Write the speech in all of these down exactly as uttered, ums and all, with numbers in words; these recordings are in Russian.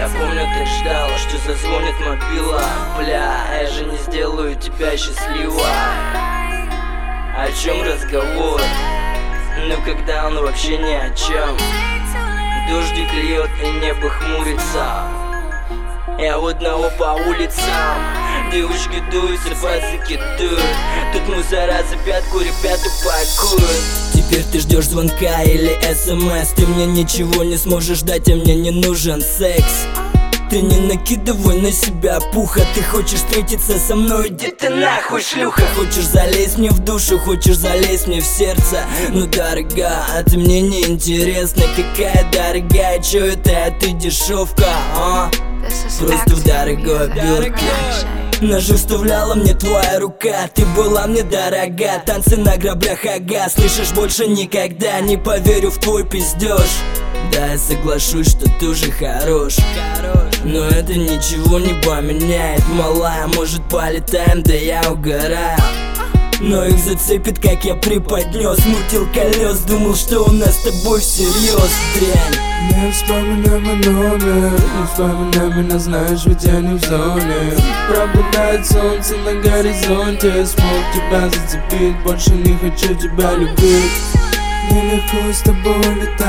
Я помню, ты ждала, что зазвонит мобила. Бля, я же не сделаю тебя счастливой. О чем разговор? Ну когда он вообще ни о чем. Дождик льет и небо хмурится. Я одного по улицам. Девушки дуются, пацаки дуют. Тут мусора за пятку, ребята пакуют. Теперь ты ждешь звонка или смс. Ты мне ничего не сможешь дать, а мне не нужен секс. Ты не накидывай на себя пуха. Ты хочешь встретиться со мной, иди ты нахуй, шлюха. Хочешь залезть мне в душу, хочешь залезть мне в сердце. Ну дорога, а ты мне не интересна. Какая дорогая, чё это, а ты дешевка, а? Просто в дорогой обертке ножи вставляла мне твоя рука. Ты была мне дорога, танцы на граблях, ага. Слышишь, больше никогда не поверю в твой пиздеж. Да, я соглашусь, что ты уже хорош, но это ничего не поменяет, малая. Может полетаем, да я угораю. Но их зацепит, как я преподнес. Мутил колес, думал, что у нас с тобой всерьез, дрянь. Не вспоминай мой номер, не вспоминай меня, знаешь, ведь я не в зоне. Пропадает солнце на горизонте. Смог тебя зацепить, больше не хочу тебя любить. Нелегко с тобой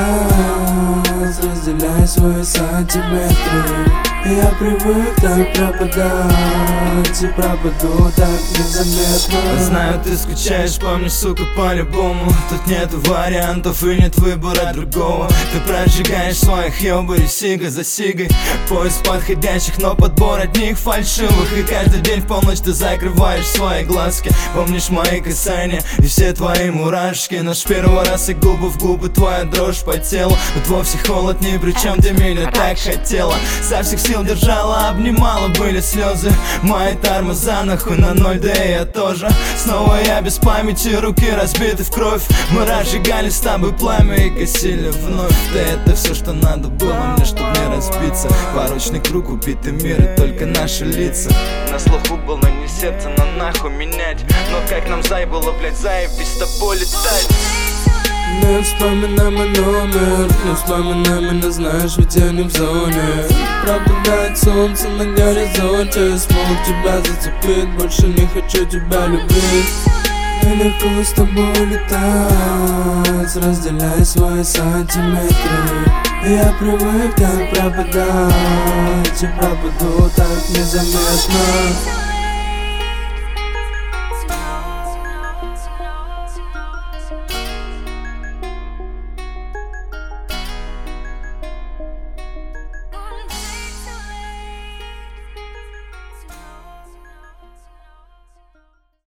летать, разделяй свои сантиметры. Я привык так пропадать, и пропаду так незаметно. Знаю, ты скучаешь по мне, сука, по-любому. Тут нету вариантов и нет выбора другого. Ты прожигаешь своих ёбарей сига за сигой. Поиск подходящих, но подбор от них фальшивых. И каждый день в полночь ты закрываешь свои глазки. Помнишь мои касания и все твои мурашки. Наш первый раз и губы в губы, твоя дрожь по телу. Тут вовсе холод ни при чем, ты меня так хотела. Со всех сил держала, обнимала, были слезы. Мои тормоза нахуй на ноль, да и я тоже. Снова я без памяти, руки разбиты в кровь. Мы разжигали с тобой пламя и гасили вновь. Да это все, что надо было мне, чтоб не разбиться. Порочный круг, убитый мир и только наши лица. На слуху было не сердце, но нахуй менять. Но как нам зай было, блять, заебись с тобой летать. Не вспоминай мой номер, не вспоминай меня, знаешь, ведь я не в зоне. Пропадает солнце на горизонте. Смог тебя зацепить, больше не хочу тебя любить. Нелегко с тобой летать, разделяй свои сантиметры. Я привык так пропадать, и пропаду так незаметно.